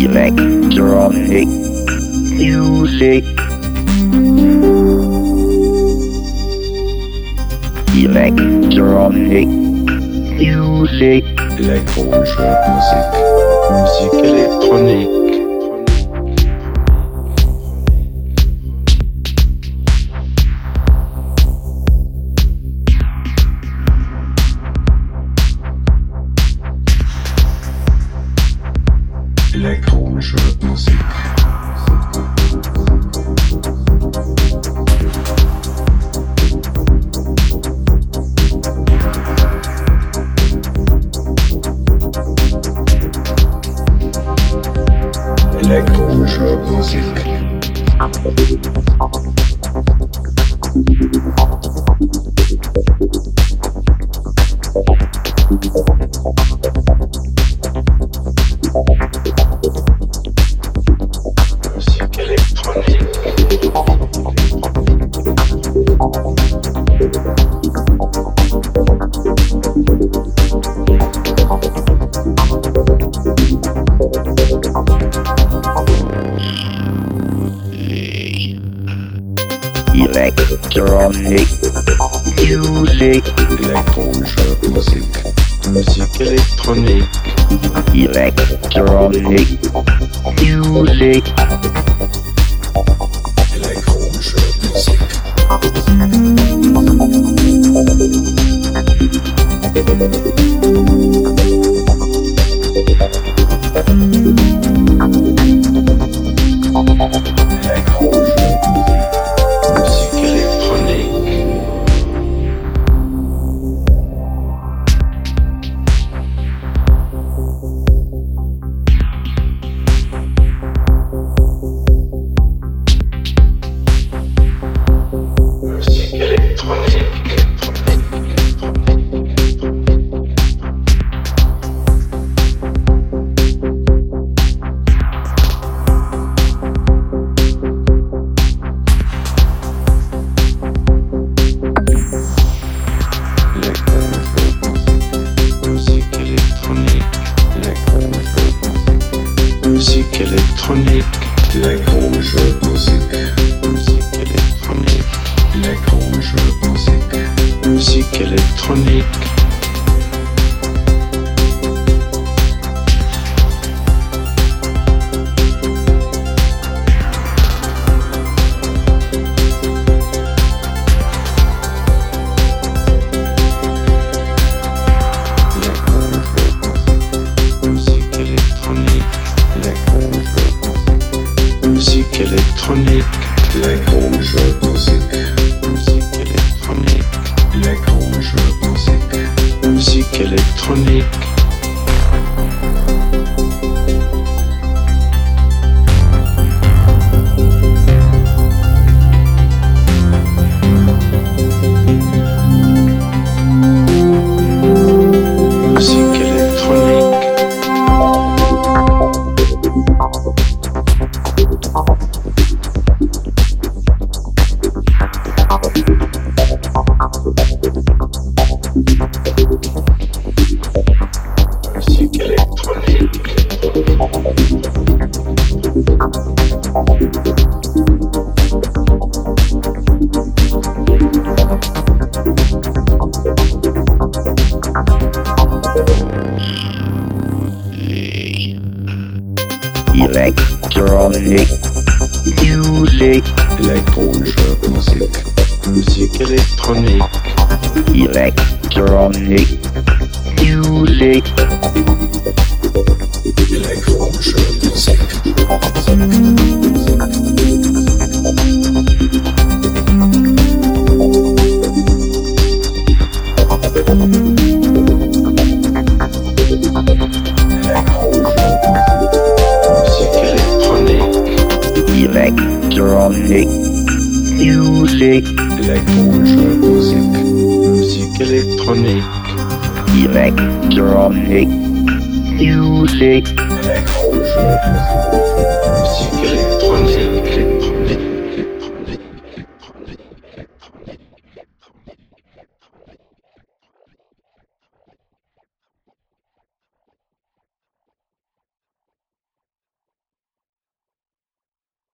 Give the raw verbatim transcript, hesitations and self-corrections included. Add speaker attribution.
Speaker 1: Electronic music. Electronic music.
Speaker 2: Elektronische Musik. Musik Elektronik. Elektronische Musik. Elektronische Musik.
Speaker 1: Electronic music.
Speaker 2: Elektronische Musik. Musik Elektronik.
Speaker 1: Electronic music.
Speaker 2: Elektronische Musik. Musik Elektronik, elektronische Musik, Musik Elektronik, elektronische Musik, Musik Elektronik. Musik Elektronik, elektronische Musik, Musik Elektronik, elektronische Musik, Musik Elektronik.
Speaker 1: Electronic music.
Speaker 2: Elektronische Musik, Musik Elektronik.
Speaker 1: Electronic music.
Speaker 2: Elektronische Musik.
Speaker 1: Electronic music.
Speaker 2: Elektronische Musik, Musik Elektronik.
Speaker 1: Electronic music.
Speaker 2: Elektronische Musik, Musik Elektronik.